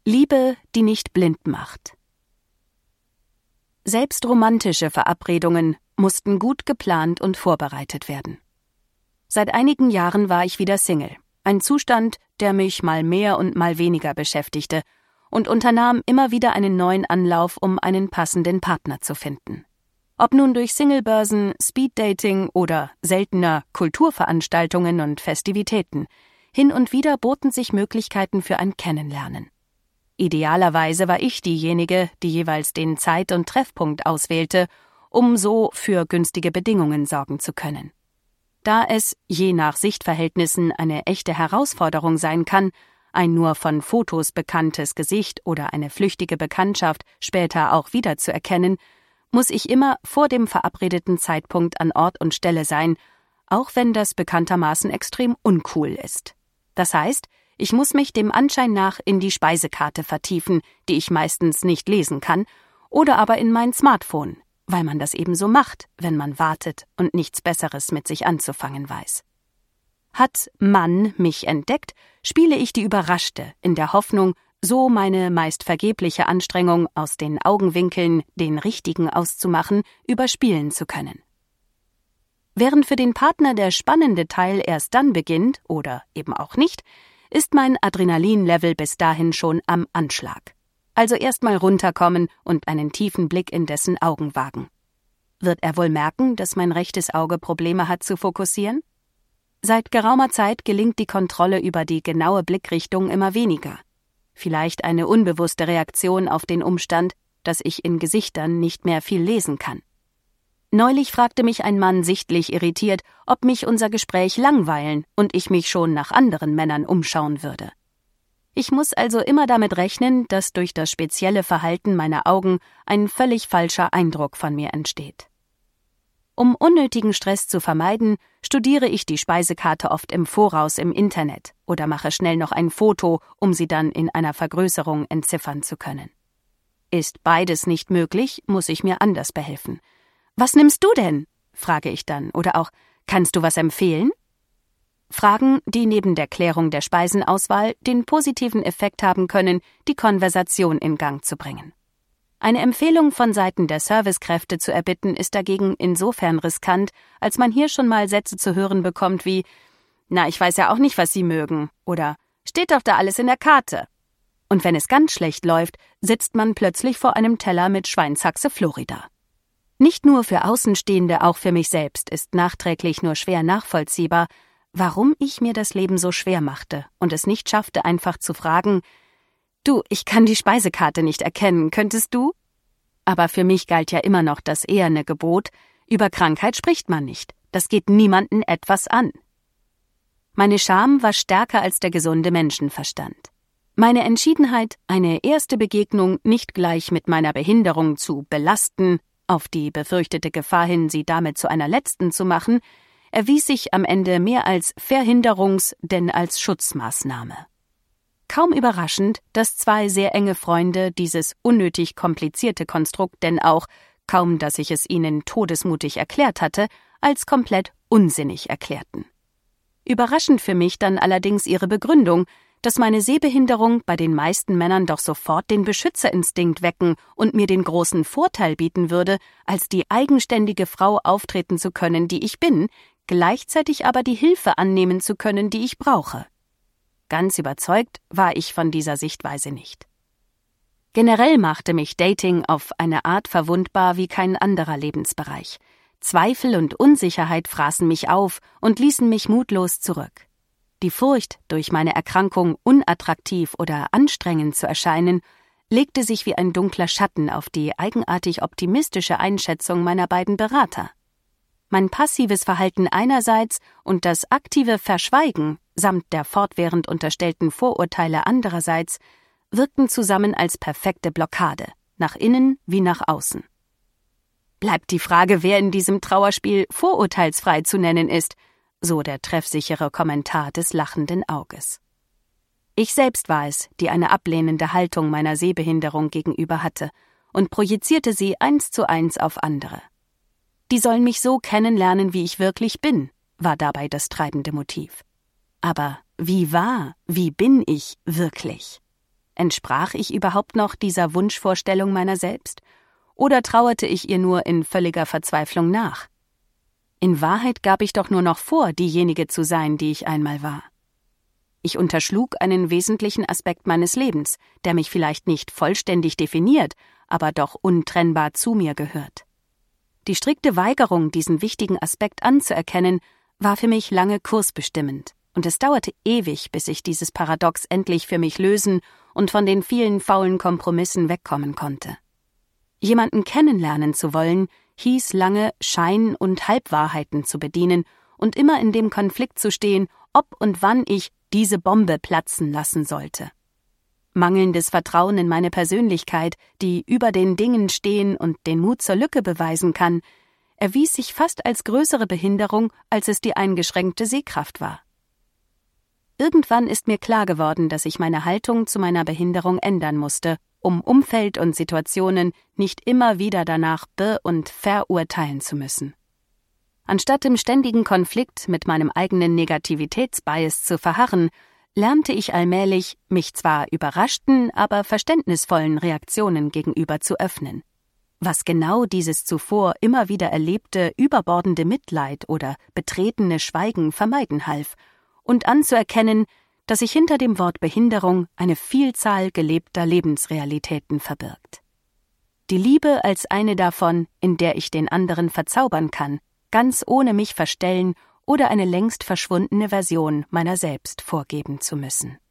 Liebe, die nicht blind macht. Selbst romantische Verabredungen mussten gut geplant und vorbereitet werden. Seit einigen Jahren war ich wieder Single, ein Zustand, der mich mal mehr und mal weniger beschäftigte, und unternahm immer wieder einen neuen Anlauf, um einen passenden Partner zu finden. Ob nun durch Singlebörsen, Speeddating oder seltener Kulturveranstaltungen und Festivitäten, hin und wieder boten sich Möglichkeiten für ein Kennenlernen. Idealerweise war ich diejenige, die jeweils den Zeit- und Treffpunkt auswählte, um so für günstige Bedingungen sorgen zu können. Da es, je nach Sichtverhältnissen, eine echte Herausforderung sein kann, ein nur von Fotos bekanntes Gesicht oder eine flüchtige Bekanntschaft später auch wiederzuerkennen, muss ich immer vor dem verabredeten Zeitpunkt an Ort und Stelle sein, auch wenn das bekanntermaßen extrem uncool ist. Das heißt, ich muss mich dem Anschein nach in die Speisekarte vertiefen, die ich meistens nicht lesen kann, oder aber in mein Smartphone, weil man das eben so macht, wenn man wartet und nichts Besseres mit sich anzufangen weiß. Hat Mann mich entdeckt, spiele ich die Überraschte, in der Hoffnung, so meine meist vergebliche Anstrengung, aus den Augenwinkeln den richtigen auszumachen, überspielen zu können. Während für den Partner der spannende Teil erst dann beginnt, oder eben auch nicht, ist mein Adrenalinlevel bis dahin schon am Anschlag. Also erstmal runterkommen und einen tiefen Blick in dessen Augen wagen. Wird er wohl merken, dass mein rechtes Auge Probleme hat zu fokussieren? Seit geraumer Zeit gelingt die Kontrolle über die genaue Blickrichtung immer weniger. Vielleicht eine unbewusste Reaktion auf den Umstand, dass ich in Gesichtern nicht mehr viel lesen kann. Neulich fragte mich ein Mann sichtlich irritiert, ob mich unser Gespräch langweilen und ich mich schon nach anderen Männern umschauen würde. Ich muss also immer damit rechnen, dass durch das spezielle Verhalten meiner Augen ein völlig falscher Eindruck von mir entsteht. Um unnötigen Stress zu vermeiden, studiere ich die Speisekarte oft im Voraus im Internet oder mache schnell noch ein Foto, um sie dann in einer Vergrößerung entziffern zu können. Ist beides nicht möglich, muss ich mir anders behelfen. »Was nimmst du denn?« frage ich dann, oder auch »Kannst du was empfehlen?« Fragen, die neben der Klärung der Speisenauswahl den positiven Effekt haben können, die Konversation in Gang zu bringen. Eine Empfehlung von Seiten der Servicekräfte zu erbitten, ist dagegen insofern riskant, als man hier schon mal Sätze zu hören bekommt wie »Na, ich weiß ja auch nicht, was Sie mögen« oder »Steht doch da alles in der Karte«. Und wenn es ganz schlecht läuft, sitzt man plötzlich vor einem Teller mit Schweinshaxe Florida. Nicht nur für Außenstehende, auch für mich selbst ist nachträglich nur schwer nachvollziehbar, warum ich mir das Leben so schwer machte und es nicht schaffte, einfach zu fragen, »Du, ich kann die Speisekarte nicht erkennen, könntest du?« Aber für mich galt ja immer noch das eherne Gebot, über Krankheit spricht man nicht, das geht niemanden etwas an. Meine Scham war stärker als der gesunde Menschenverstand. Meine Entschiedenheit, eine erste Begegnung nicht gleich mit meiner Behinderung zu belasten, auf die befürchtete Gefahr hin, sie damit zu einer letzten zu machen, erwies sich am Ende mehr als denn als Schutzmaßnahme. Kaum überraschend, dass zwei sehr enge Freunde dieses unnötig komplizierte Konstrukt denn auch, kaum dass ich es ihnen todesmutig erklärt hatte, als komplett unsinnig erklärten. Überraschend für mich dann allerdings ihre Begründung, dass meine Sehbehinderung bei den meisten Männern doch sofort den Beschützerinstinkt wecken und mir den großen Vorteil bieten würde, als die eigenständige Frau auftreten zu können, die ich bin, gleichzeitig aber die Hilfe annehmen zu können, die ich brauche. Ganz überzeugt war ich von dieser Sichtweise nicht. Generell machte mich Dating auf eine Art verwundbar wie kein anderer Lebensbereich. Zweifel und Unsicherheit fraßen mich auf und ließen mich mutlos zurück. Die Furcht, durch meine Erkrankung unattraktiv oder anstrengend zu erscheinen, legte sich wie ein dunkler Schatten auf die eigenartig optimistische Einschätzung meiner beiden Berater. Mein passives Verhalten einerseits und das aktive Verschweigen samt der fortwährend unterstellten Vorurteile andererseits wirkten zusammen als perfekte Blockade, nach innen wie nach außen. Bleibt die Frage, wer in diesem Trauerspiel vorurteilsfrei zu nennen ist, so der treffsichere Kommentar des lachenden Auges. Ich selbst war es, die eine ablehnende Haltung meiner Sehbehinderung gegenüber hatte und projizierte sie 1:1 auf andere. Die sollen mich so kennenlernen, wie ich wirklich bin, war dabei das treibende Motiv. Aber wie bin ich wirklich? Entsprach ich überhaupt noch dieser Wunschvorstellung meiner selbst? Oder trauerte ich ihr nur in völliger Verzweiflung nach? In Wahrheit gab ich doch nur noch vor, diejenige zu sein, die ich einmal war. Ich unterschlug einen wesentlichen Aspekt meines Lebens, der mich vielleicht nicht vollständig definiert, aber doch untrennbar zu mir gehört. Die strikte Weigerung, diesen wichtigen Aspekt anzuerkennen, war für mich lange kursbestimmend, und es dauerte ewig, bis ich dieses Paradox endlich für mich lösen und von den vielen faulen Kompromissen wegkommen konnte. Jemanden kennenlernen zu wollen, hieß lange, Schein- und Halbwahrheiten zu bedienen und immer in dem Konflikt zu stehen, ob und wann ich diese Bombe platzen lassen sollte. Mangelndes Vertrauen in meine Persönlichkeit, die über den Dingen stehen und den Mut zur Lücke beweisen kann, erwies sich fast als größere Behinderung, als es die eingeschränkte Sehkraft war. Irgendwann ist mir klar geworden, dass ich meine Haltung zu meiner Behinderung ändern musste, um Umfeld und Situationen nicht immer wieder danach be- und verurteilen zu müssen. Anstatt im ständigen Konflikt mit meinem eigenen Negativitätsbias zu verharren, lernte ich allmählich, mich zwar überraschten, aber verständnisvollen Reaktionen gegenüber zu öffnen. Was genau dieses zuvor immer wieder erlebte überbordende Mitleid oder betretene Schweigen vermeiden half, und anzuerkennen, dass sich hinter dem Wort Behinderung eine Vielzahl gelebter Lebensrealitäten verbirgt. Die Liebe als eine davon, in der ich den anderen verzaubern kann, ganz ohne mich verstellen oder eine längst verschwundene Version meiner selbst vorgeben zu müssen.